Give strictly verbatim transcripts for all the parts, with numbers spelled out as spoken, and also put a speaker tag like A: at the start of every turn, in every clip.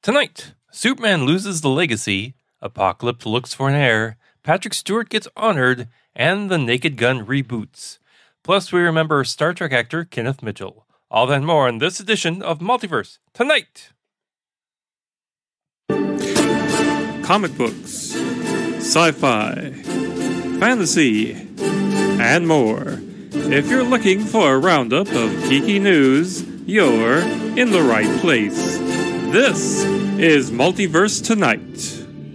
A: Tonight, Superman loses the legacy, Apocalypse looks for an heir, Patrick Stewart gets honored, and The Naked Gun reboots. Plus, we remember Star Trek actor Kenneth Mitchell. All that and more in this edition of Multiverse Tonight.
B: Comic books, sci-fi, fantasy, and more. If you're looking for a roundup of geeky news, you're in the right place. This is Multiverse Tonight.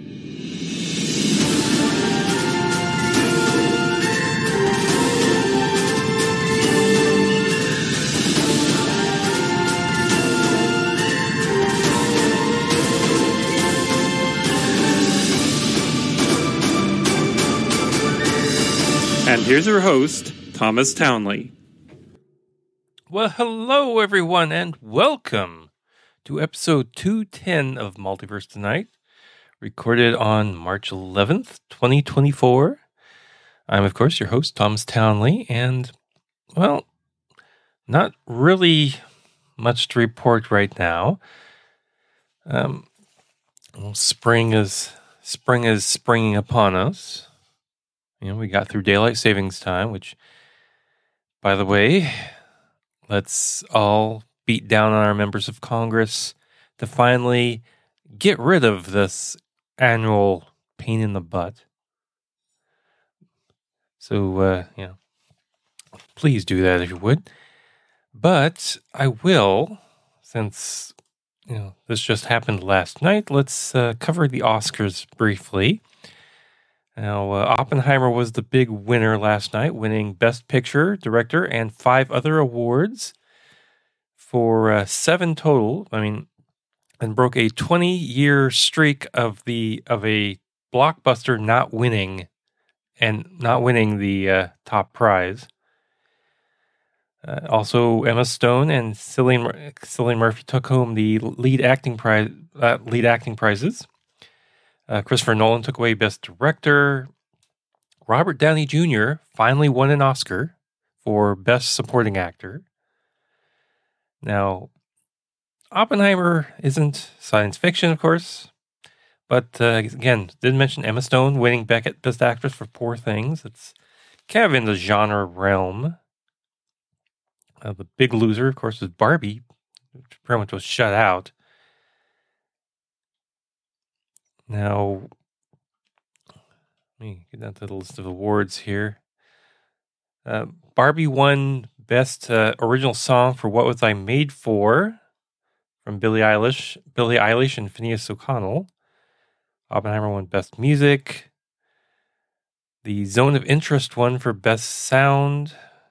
B: And here's your host, Thomas Townley.
A: Well, hello everyone, and welcome to episode two ten of Multiverse Tonight, recorded on March eleventh, twenty twenty-four. I'm, of course, your host, Thomas Townley, and, well, not really much to report right now. Um, well, spring is spring is springing upon us. You know, we got through daylight savings time, which, by the way, let's all beat down on our members of Congress to finally get rid of this annual pain in the butt. So, uh, you know, please do that if you would. But I will, since, you know, this just happened last night, let's uh, cover the Oscars briefly. Now, uh, Oppenheimer was the big winner last night, winning Best Picture, Director, and five other awards for uh, seven total. I mean, and broke a twenty-year streak of the of a blockbuster not winning and not winning the uh, top prize. Uh, also, Emma Stone and Cillian, Cillian Murphy took home the lead acting prize, uh, lead acting prizes. Uh, Christopher Nolan took away Best Director. Robert Downey Junior finally won an Oscar for Best Supporting Actor. Now, Oppenheimer isn't science fiction, of course, but uh, again, did mention Emma Stone winning Beckett Best Actress for Poor Things. It's kind of in the genre realm. Uh, the big loser, of course, is Barbie, which pretty much was shut out. Now, let me get down to the list of awards here. Uh, Barbie won Best uh, Original Song for What Was I Made For from Billie Eilish, Billie Eilish and Phineas O'Connell. Oppenheimer won Best Music. The Zone of Interest won for Best Sound.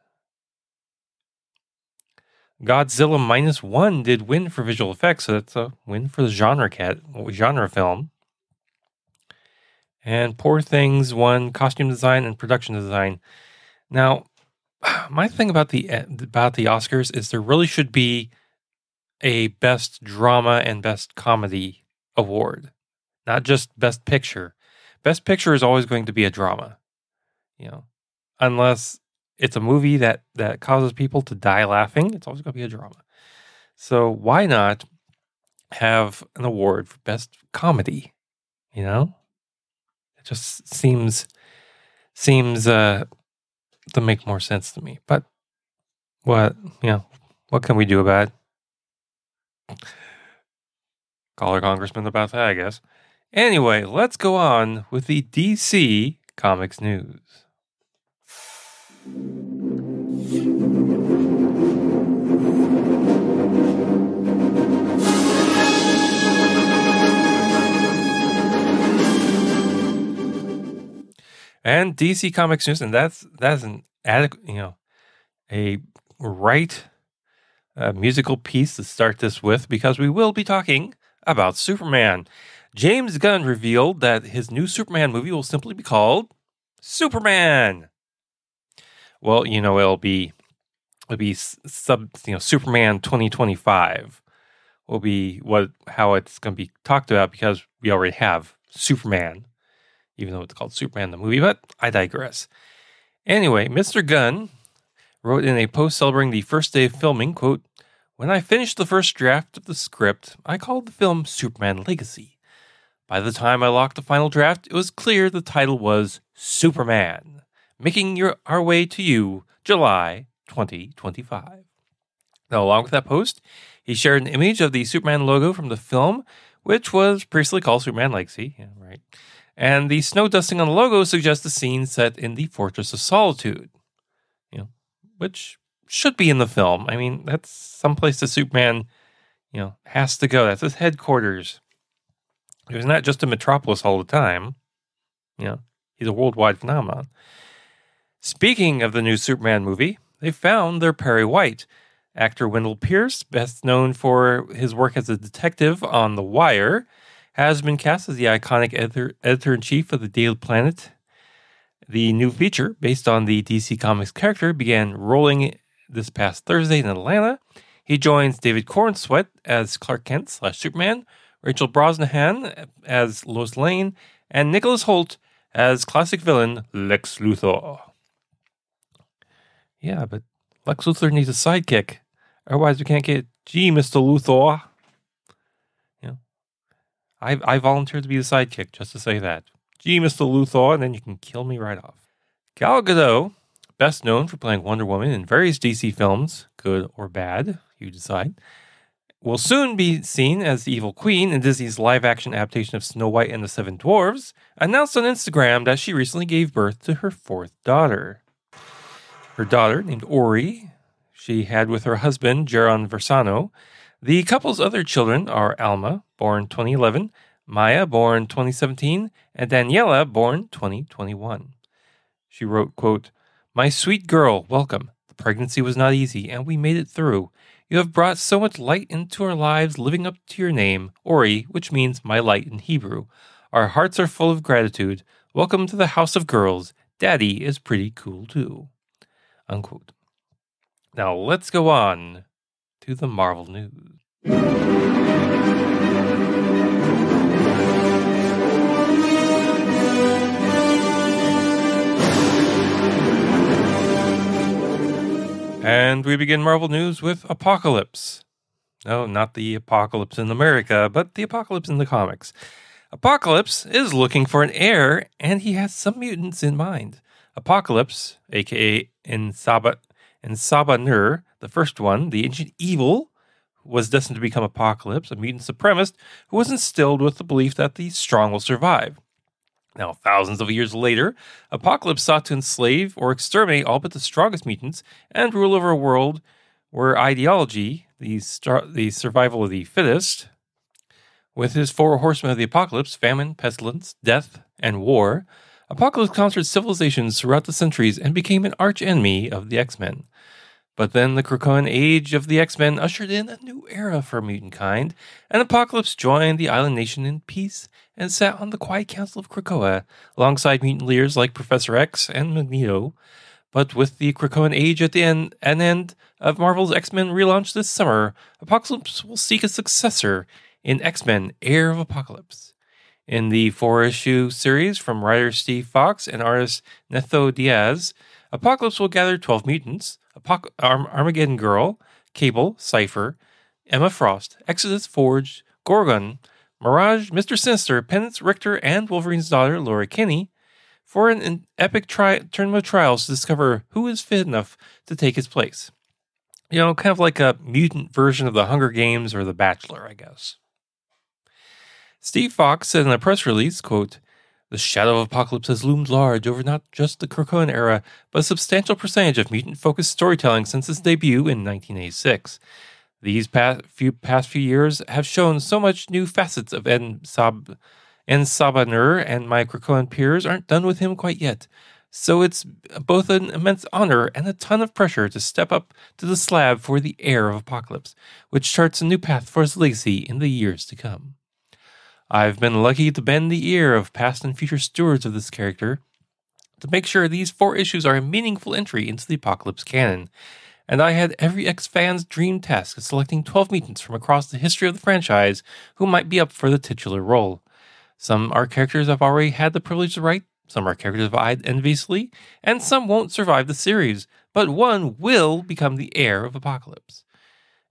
A: Godzilla Minus One did win for visual effects, so that's a win for the genre cat genre film. And Poor Things won costume design and production design. Now, my thing about the about the Oscars is there really should be a Best Drama and Best Comedy award, not just Best Picture. Best Picture is always going to be a drama, you know, unless it's a movie that that causes people to die laughing. It's always going to be a drama. So why not have an award for Best Comedy? You know. Just seems seems uh, to make more sense to me. But what you know, what can we do about it? Call our congressman about that, I guess. Anyway, let's go on with the D C Comics news. And D C Comics news, and that's that's an adequate, you know, a right uh, musical piece to start this with, because we will be talking about Superman. James Gunn revealed that his new Superman movie will simply be called Superman. Well, you know, it'll be it'll be sub, you know, Superman twenty twenty-five will be what how it's going to be talked about, because we already have Superman, even though it's called Superman the movie, but I digress. Anyway, Mister Gunn wrote in a post celebrating the first day of filming, quote, When I finished the first draft of the script, I called the film Superman Legacy. By the time I locked the final draft, it was clear the title was Superman, making your, our way to you, July twenty twenty-five. Now, along with that post, he shared an image of the Superman logo from the film, which was previously called Superman Legacy. Yeah, right. And the snow dusting on the logo suggests a scene set in the Fortress of Solitude, you know, which should be in the film. I mean, that's someplace that Superman, you know, has to go. That's his headquarters. He's not just in Metropolis all the time. You know, he's a worldwide phenomenon. Speaking of the new Superman movie, they found their Perry White. Actor Wendell Pierce, best known for his work as a detective on The Wire, has been cast as the iconic editor, editor-in-chief of the Daily Planet. The new feature, based on the D C Comics character, began rolling this past Thursday in Atlanta. He joins David Cornsweet as Clark Kent slash Superman, Rachel Brosnahan as Lois Lane, and Nicholas Hoult as classic villain Lex Luthor. Yeah, but Lex Luthor needs a sidekick. Otherwise, we can't get, gee, Mister Luthor. You know, I I volunteered to be the sidekick just to say that. Gee, Mister Luthor, and then you can kill me right off. Gal Gadot, best known for playing Wonder Woman in various D C films, good or bad, you decide, will soon be seen as the evil queen in Disney's live-action adaptation of Snow White and the Seven Dwarfs, announced on Instagram that she recently gave birth to her fourth daughter. Her daughter, named Ori, she had with her husband, Jaron Versano. The couple's other children are Alma, born twenty eleven, Maya, born twenty seventeen, and Daniela, born twenty twenty-one. She wrote, quote, "My sweet girl, welcome. The pregnancy was not easy, and we made it through. You have brought so much light into our lives, living up to your name, Ori, which means my light in Hebrew. Our hearts are full of gratitude. Welcome to the house of girls. Daddy is pretty cool, too." Unquote. Now let's go on to the Marvel news. And we begin Marvel news with Apocalypse. No, not the apocalypse in America, but the apocalypse in the comics. Apocalypse is looking for an heir, and he has some mutants in mind. Apocalypse, aka Insaba, Insaba Nur, the first one, the ancient evil, was destined to become Apocalypse, a mutant supremacist who was instilled with the belief that the strong will survive. Now, thousands of years later, Apocalypse sought to enslave or exterminate all but the strongest mutants and rule over a world where ideology, the, star- the survival of the fittest, with his four horsemen of the apocalypse, famine, pestilence, death, and war, Apocalypse conquered civilizations throughout the centuries and became an arch-enemy of the X-Men. But then the Krakoan age of the X-Men ushered in a new era for mutant kind, and Apocalypse joined the island nation in peace and sat on the Quiet Council of Krakoa alongside mutant leaders like Professor X and Magneto. But with the Krakoan age at the end, an end of Marvel's X-Men relaunch this summer, Apocalypse will seek a successor in X-Men Heir of Apocalypse. In the four-issue series from writer Steve Fox and artist Netho Diaz, Apocalypse will gather twelve mutants, Apoc- Arm- Armageddon Girl, Cable, Cypher, Emma Frost, Exodus, Forge, Gorgon, Mirage, Mister Sinister, Penance, Richter, and Wolverine's daughter, Laura Kinney, for an, an epic tri- tournament of trials to discover who is fit enough to take his place. You know, kind of like a mutant version of the Hunger Games or The Bachelor, I guess. Steve Fox said in a press release, quote, "The shadow of Apocalypse has loomed large over not just the Krakoan era, but a substantial percentage of mutant-focused storytelling since its debut in nineteen eighty-six. These past few, past few years have shown so much new facets of Ensab, Ensaba Nur, and my Krakoan peers aren't done with him quite yet. So it's both an immense honor and a ton of pressure to step up to the slab for the heir of Apocalypse, which charts a new path for his legacy in the years to come. I've been lucky to bend the ear of past and future stewards of this character to make sure these four issues are a meaningful entry into the Apocalypse canon, and I had every X-fan's dream task of selecting twelve mutants from across the history of the franchise who might be up for the titular role. Some are characters I've already had the privilege to write, some are characters I've eyed enviously, and some won't survive the series, but one will become the heir of Apocalypse.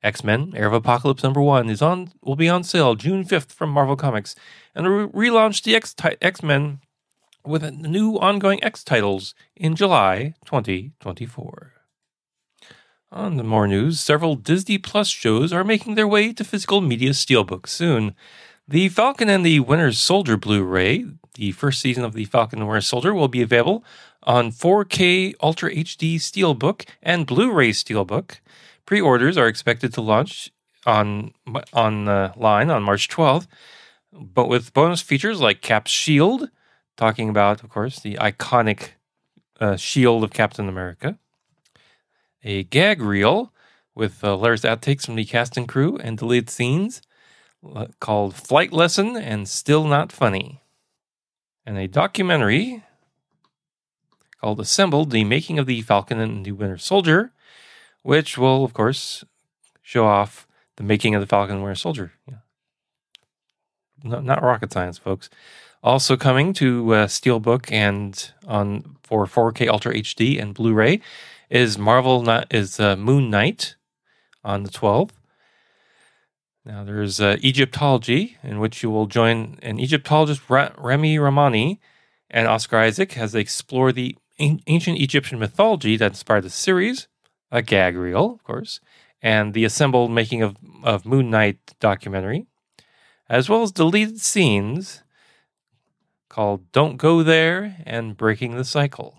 A: X-Men: Era of Apocalypse number one is on will be on sale June fifth from Marvel Comics, and re- relaunch the X X-Men with new ongoing X titles in July twenty twenty-four. On to more news, several Disney Plus shows are making their way to physical media steelbook soon. The Falcon and the Winter Soldier Blu-ray, the first season of the Falcon and Winter Soldier, will be available on four K Ultra H D Steelbook and Blu-ray Steelbook. Pre-orders are expected to launch on on uh, line on March twelfth, but with bonus features like Cap's Shield, talking about, of course, the iconic uh, shield of Captain America, a gag reel with uh, hilarious outtakes from the cast and crew and deleted scenes uh, called Flight Lesson and Still Not Funny, and a documentary called Assembled, the making of the Falcon and the Winter Soldier, which will, of course, show off the making of the Falcon and Winter Soldier. Yeah. No, not rocket science, folks. Also coming to uh, Steelbook and on for four K Ultra H D and Blu-ray is Marvel is uh, Moon Knight on the twelfth. Now there's uh, Egyptology, in which you will join an Egyptologist, Ra- Remy Ramani, and Oscar Isaac as they explore the an- ancient Egyptian mythology that inspired the series. A gag reel, of course, and the assembled making of, of Moon Knight documentary, as well as deleted scenes called Don't Go There and Breaking the Cycle.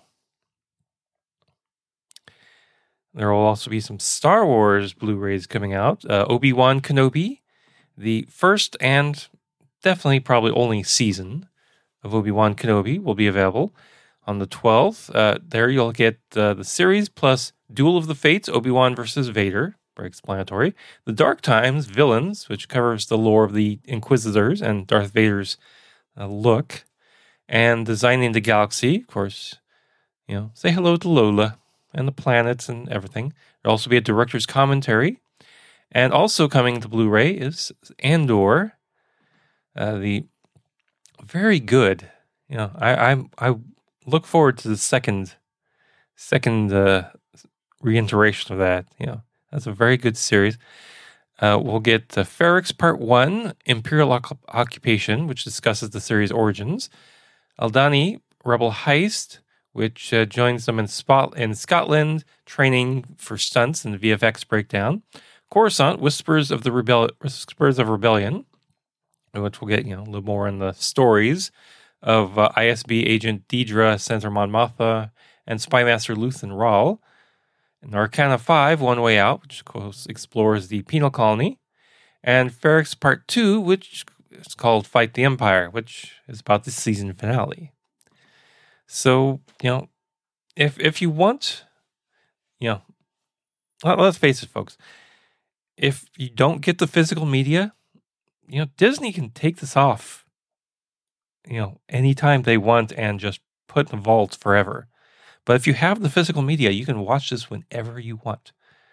A: There will also be some Star Wars Blu-rays coming out. Uh, Obi-Wan Kenobi, the first and definitely probably only season of Obi-Wan Kenobi will be available on the twelfth. Uh, there you'll get uh, the series plus Duel of the Fates, Obi-Wan versus Vader, very explanatory. The Dark Times Villains, which covers the lore of the Inquisitors and Darth Vader's uh, look. And Designing the Galaxy, of course, you know, say hello to Lola and the planets and everything. There'll also be a director's commentary. And also coming to Blu-ray is Andor, uh, the very good, you know, I, I I look forward to the second second uh, reiteration of that. You know, that's a very good series. Uh, we'll get uh, Ferrix Part One, Imperial Oc- Occupation, which discusses the series' origins. Aldani, Rebel Heist, which uh, joins them in, Spot- in Scotland, training for stunts and V F X breakdown. Coruscant, Whispers of the Rebel- Whispers of Rebellion, which we'll get, you know, a little more in the stories of uh, I S B agent Deidre Senator Mon Mothma and Spymaster Luthen Rawl. And Arcana five, One Way Out, which of course explores the penal colony. And Ferrix Part two, which is called Fight the Empire, which is about the season finale. So, you know, if if you want, you know, let, let's face it, folks, if you don't get the physical media, you know, Disney can take this off, you know, anytime they want and just put in the vault forever. But if you have the physical media, you can watch this whenever you want.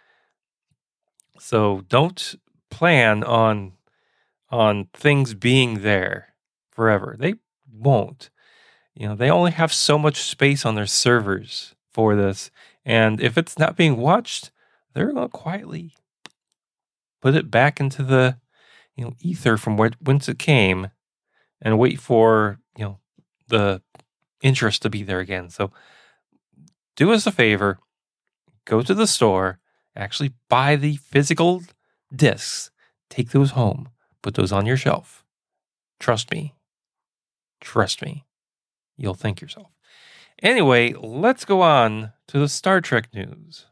A: So don't plan on on things being there forever. They won't. You know, they only have so much space on their servers for this. And if it's not being watched, they're going to quietly put it back into the, you know, ether from where, whence it came and wait for, you know, the interest to be there again. So do us a favor, go to the store, actually buy the physical discs, take those home, put those on your shelf. Trust me. Trust me. You'll thank yourself. Anyway, let's go on to the Star Trek news.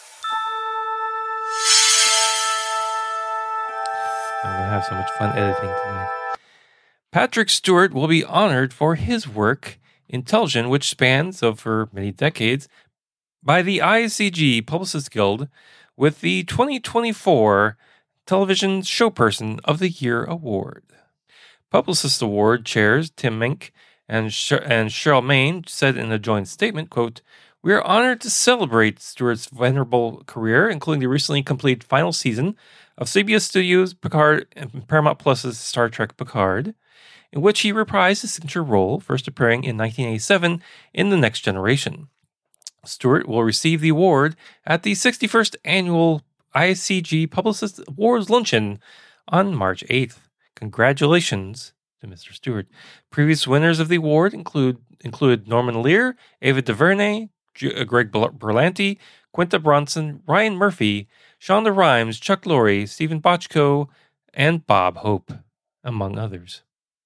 A: I'm going to have so much fun editing today. Patrick Stewart will be honored for his work in television, which spans over many decades, by the I C G Publicists Guild with the twenty twenty-four Television Showperson of the Year Award. Publicist Award chairs Tim Mink and, Sh- and Cheryl Main said in a joint statement, quote, "We are honored to celebrate Stewart's venerable career, including the recently completed final season of C B S Studios Picard and Paramount Plus's Star Trek Picard, in which he reprised his signature role, first appearing in nineteen eighty-seven in The Next Generation. Stewart will receive the award at the sixty-first Annual I C G Publicist Awards luncheon on March eighth. Congratulations to Mister Stewart. Previous winners of the award include include Norman Lear, Ava DuVernay, G- Greg Berlanti, Quinta Bronson, Ryan Murphy, Shonda Rhimes, Chuck Lorre, Stephen Bochco, and Bob Hope, among others.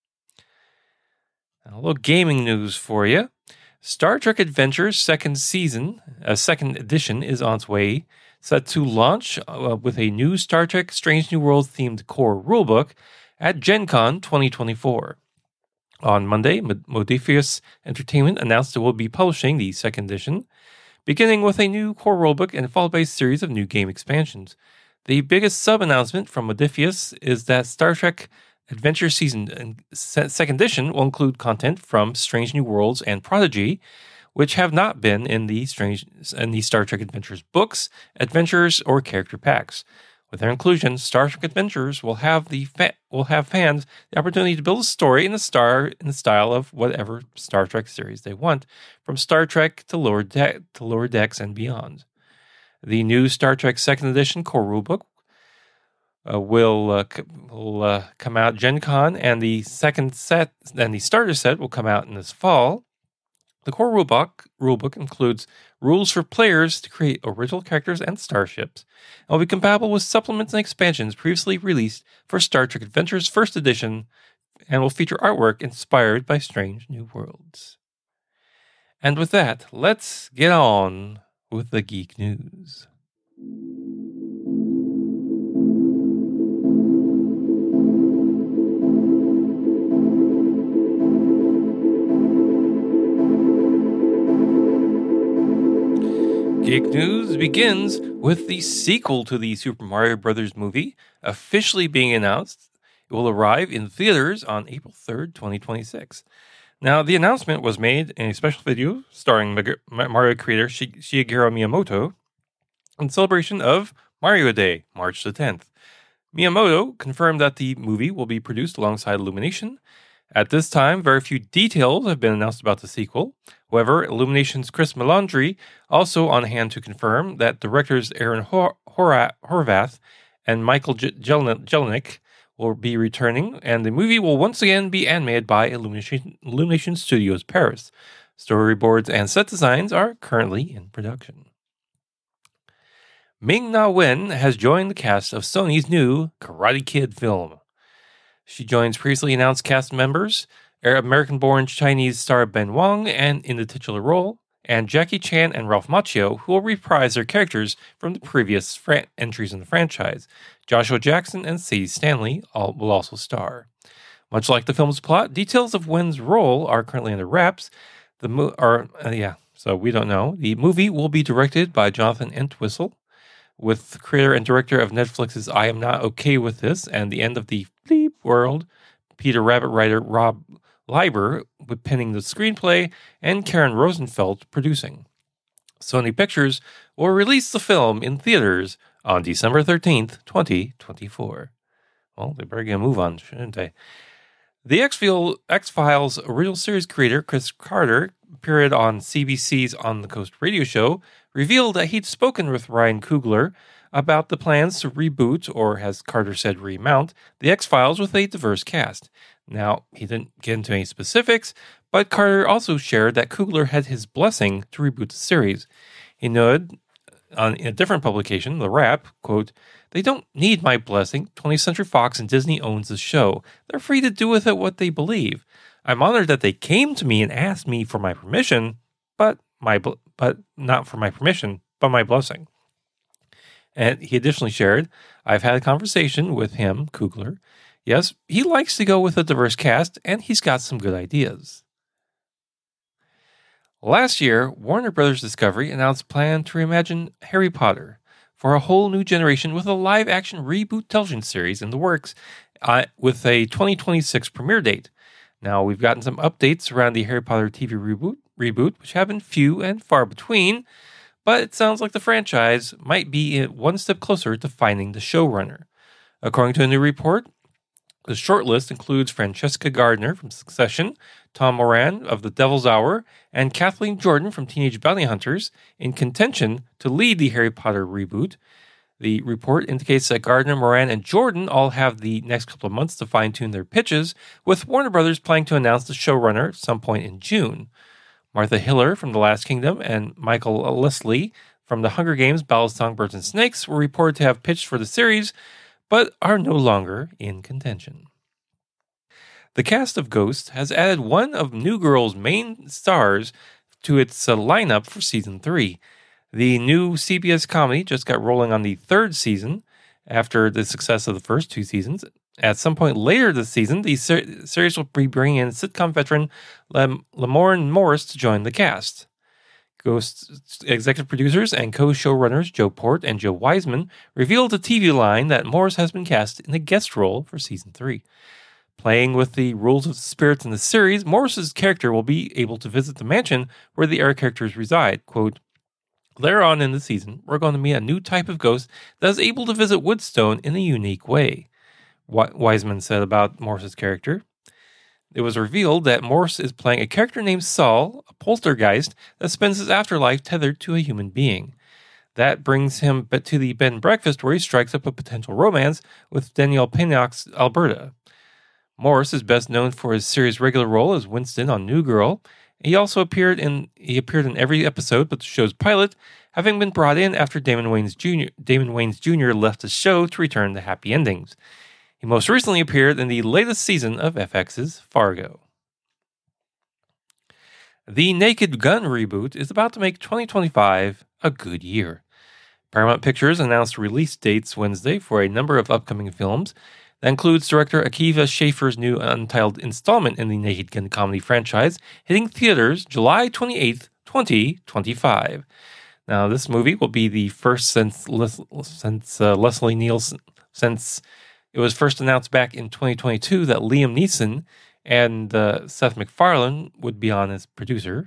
A: A little gaming news for you. Star Trek Adventures second season, a second edition, is on its way, set to launch uh, with a new Star Trek Strange New Worlds themed core rulebook at Gen Con twenty twenty-four. On Monday, Modiphius Entertainment announced it will be publishing the second edition, beginning with a new core rulebook and followed by a series of new game expansions. The biggest sub-announcement from Modiphius is that Star Trek Adventure Season second edition will include content from Strange New Worlds and Prodigy, which have not been in the Strange in the Star Trek Adventures books, adventures, or character packs. With their inclusion, Star Trek Adventures will have the fa- will have fans the opportunity to build a story in the star in the style of whatever Star Trek series they want, from Star Trek to Lower De- to Lower Decks and beyond. The new Star Trek Second Edition core rulebook uh, will uh, c- will uh, come out Gen Con, and the second set and the starter set will come out in this fall. The core rulebook, rulebook includes rules for players to create original characters and starships, and will be compatible with supplements and expansions previously released for Star Trek Adventures First Edition, and will feature artwork inspired by Strange New Worlds. And with that, let's get on with the geek news. Geek News begins with the sequel to the Super Mario Brothers movie officially being announced. It will arrive in theaters on April third, twenty twenty-six. Now, the announcement was made in a special video starring Mario creator Shigeru Miyamoto in celebration of Mario Day, March the tenth. Miyamoto confirmed that the movie will be produced alongside Illumination. At this time, very few details have been announced about the sequel. However, Illumination's Chris Melandri also on hand to confirm that directors Aaron Hor- Hor- Horvath and Michael J- Jelen- Jelinek will be returning, and the movie will once again be animated by Illumination, Illumination Studios Paris. Storyboards and set designs are currently in production. Ming-Na Wen has joined the cast of Sony's new Karate Kid film. She joins previously announced cast members, American-born Chinese star Ben Wong and in the titular role, and Jackie Chan and Ralph Macchio, who will reprise their characters from the previous fran- entries in the franchise. Joshua Jackson and Sadie Stanley all, will also star. Much like the film's plot, details of Wen's role are currently under wraps. The mo- are uh, yeah, so we don't know. The movie will be directed by Jonathan Entwistle, with the creator and director of Netflix's I Am Not Okay With This and the End of the Bleep World, Peter Rabbit writer Rob Leiber with penning the screenplay, and Karen Rosenfeld producing. Sony Pictures will release the film in theaters on December thirteenth, twenty twenty-four. Well, they better get a move on, shouldn't they? The X-Files original series creator Chris Carter appeared on C B C's On the Coast radio show, revealed that he'd spoken with Ryan Coogler about the plans to reboot, or as Carter said, remount, the X-Files with a diverse cast. Now, he didn't get into any specifics, but Carter also shared that Coogler had his blessing to reboot the series. He noted on in a different publication, The Wrap, quote, "They don't need my blessing. twentieth Century Fox and Disney owns the show. They're free to do with it what they believe. I'm honored that they came to me and asked me for my permission, but my bl- but not for my permission, but my blessing." And he additionally shared, "I've had a conversation with him, Coogler. Yes, he likes to go with a diverse cast, and he's got some good ideas." Last year, Warner Brothers Discovery announced a plan to reimagine Harry Potter for a whole new generation with a live-action reboot television series in the works uh, with a twenty twenty-six premiere date. Now, we've gotten some updates around the Harry Potter T V reboot, reboot, which have been few and far between, but it sounds like the franchise might be one step closer to finding the showrunner. According to a new report, the shortlist includes Francesca Gardner from Succession, Tom Moran of The Devil's Hour, and Kathleen Jordan from Teenage Bounty Hunters in contention to lead the Harry Potter reboot. The report indicates that Gardner, Moran, and Jordan all have the next couple of months to fine-tune their pitches, with Warner Brothers planning to announce the showrunner at some point in June. Martha Hiller from The Last Kingdom and Michael Leslie from The Hunger Games, Ballad of Songbirds and Snakes were reported to have pitched for the series, but are no longer in contention. The cast of Ghost has added one of New Girl's main stars to its uh, lineup for season three. The new C B S comedy just got rolling on the third season after the success of the first two seasons. At some point later this season, the ser- series will be bringing in sitcom veteran Lam- Lamorne Morris to join the cast. Ghost executive producers and co-showrunners Joe Port and Joe Wiseman revealed to T V Line that Morris has been cast in a guest role for season three. Playing with the rules of the spirits in the series, Morris's character will be able to visit the mansion where the other characters reside. Quote, later on in the season, we're going to meet a new type of ghost that is able to visit Woodstone in a unique way, Wiseman said about Morris's character. It was revealed that Morris is playing a character named Saul, a poltergeist that spends his afterlife tethered to a human being. That brings him to the bed and breakfast where he strikes up a potential romance with Danielle Pinnock's Alberta. Morris is best known for his series regular role as Winston on New Girl. He also appeared in he appeared in every episode but the show's pilot, having been brought in after Damon Wayans Junior Damon Wayans Junior left the show to return to Happy Endings. He most recently appeared in the latest season of F X's Fargo. The Naked Gun reboot is about to make twenty twenty-five a good year. Paramount Pictures announced release dates Wednesday for a number of upcoming films. That includes director Akiva Schaffer's new untitled installment in the Naked Gun comedy franchise, hitting theaters July twenty-eighth, twenty twenty-five. Now, this movie will be the first since since uh, Leslie Nielsen, since it was first announced back in twenty twenty-two that Liam Neeson and uh, Seth MacFarlane would be on as producer.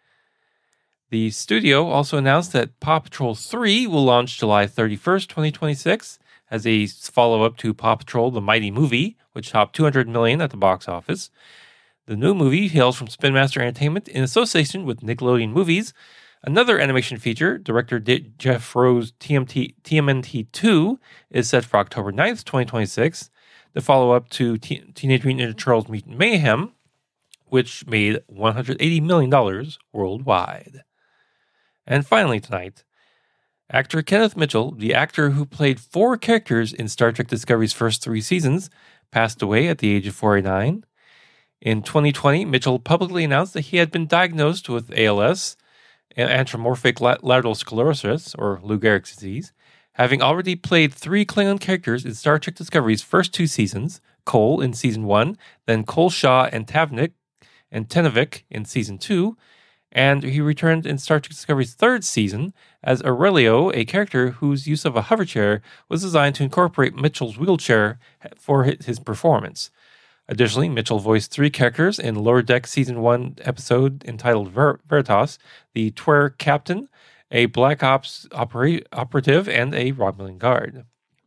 A: The studio also announced that Paw Patrol three will launch July thirty-first, twenty twenty-six, as a follow-up to Paw Patrol The Mighty Movie, which topped two hundred million dollars at the box office. The new movie hails from Spin Master Entertainment in association with Nickelodeon Movies. Another animation feature, director D- Jeff Rowe's T M T, T M N T two, is set for October ninth, twenty twenty-six, the follow-up to T- Teenage Mutant Ninja Turtles Mutant Mayhem, which made one hundred eighty million dollars worldwide. And finally tonight, actor Kenneth Mitchell, the actor who played four characters in Star Trek Discovery's first three seasons, passed away at the age of forty-nine. In twenty twenty, Mitchell publicly announced that he had been diagnosed with A L S, anamorphic lateral sclerosis, or Lou Gehrig's disease, having already played three Klingon characters in Star Trek Discovery's first two seasons, Cole in season one, then Cole Shaw and Tavnik and Tenavik in season two, and he returned in Star Trek Discovery's third season as Aurelio, a character whose use of a hoverchair was designed to incorporate Mitchell's wheelchair for his performance. Additionally, Mitchell voiced three characters in Lower Deck Season one episode entitled Ver- Veritas, the Twer Captain, a Black Ops opera- operative, and a Romulan guard.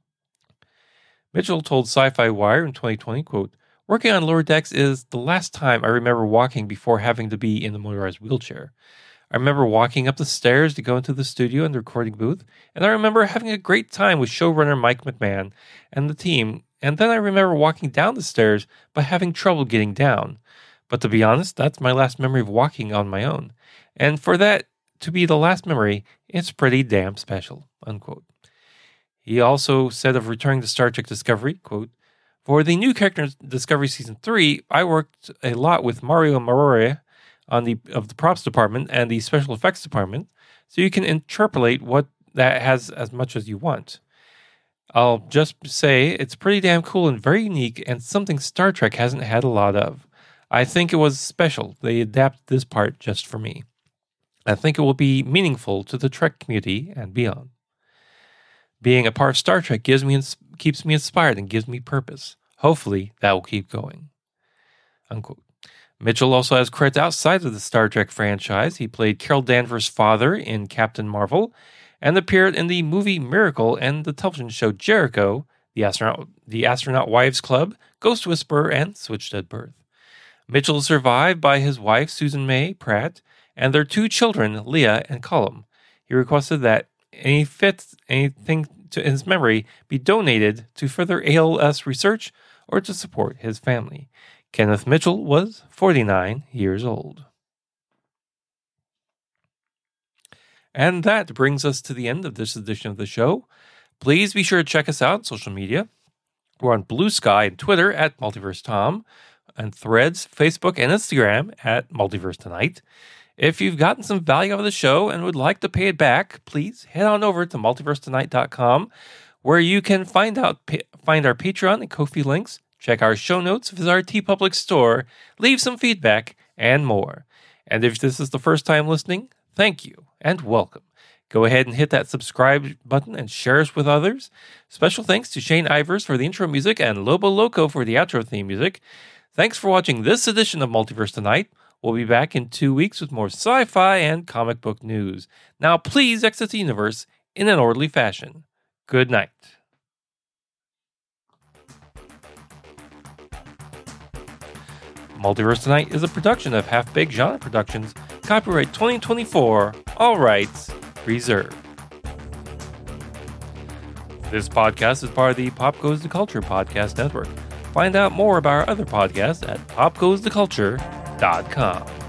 A: Mitchell told Sci-Fi Wire in twenty twenty, quote, working on Lower Decks is the last time I remember walking before having to be in the motorized wheelchair. I remember walking up the stairs to go into the studio and the recording booth, and I remember having a great time with showrunner Mike McMahon and the team, and then I remember walking down the stairs but having trouble getting down. But to be honest, that's my last memory of walking on my own. And for that to be the last memory, it's pretty damn special, unquote. He also said of returning to Star Trek Discovery, quote, for the new character Discovery Season three, I worked a lot with Mario Marore on the of the props department and the special effects department, so you can interpolate what that has as much as you want. I'll just say it's pretty damn cool and very unique and something Star Trek hasn't had a lot of. I think it was special. They adapted this part just for me. I think it will be meaningful to the Trek community and beyond. Being a part of Star Trek gives me ins- keeps me inspired and gives me purpose. Hopefully, that will keep going. Unquote. Mitchell also has credits outside of the Star Trek franchise. He played Carol Danvers' father in Captain Marvel and appeared in the movie Miracle and the television show Jericho, the Astronaut, the Astronaut Wives Club, Ghost Whisperer, and Switched at Birth. Mitchell is survived by his wife, Susan May Pratt, and their two children, Leah and Colum. He requested that any fits, anything to his memory be donated to further A L S research or to support his family. Kenneth Mitchell was forty-nine years old. And that brings us to the end of this edition of the show. Please be sure to check us out on social media. We're on Blue Sky and Twitter at Multiverse Tom, and Threads, Facebook, and Instagram at Multiverse Tonight. If you've gotten some value out of the show and would like to pay it back, please head on over to multiverse tonight dot com, where you can find out find our Patreon and Ko-fi links, check our show notes, visit our TeePublic store, leave some feedback, and more. And if this is the first time listening, thank you and welcome. Go ahead and hit that subscribe button and share us with others. Special thanks to Shane Ivers for the intro music and Lobo Loco for the outro theme music. Thanks for watching this edition of Multiverse Tonight. We'll be back in two weeks with more sci-fi and comic book news. Now please exit the universe in an orderly fashion. Good night. Multiverse Tonight is a production of Half Baked Genre Productions. Copyright twenty twenty-four. All rights reserved. This podcast is part of the Pop Goes the Culture podcast network. Find out more about our other podcasts at pop goes the culture dot com.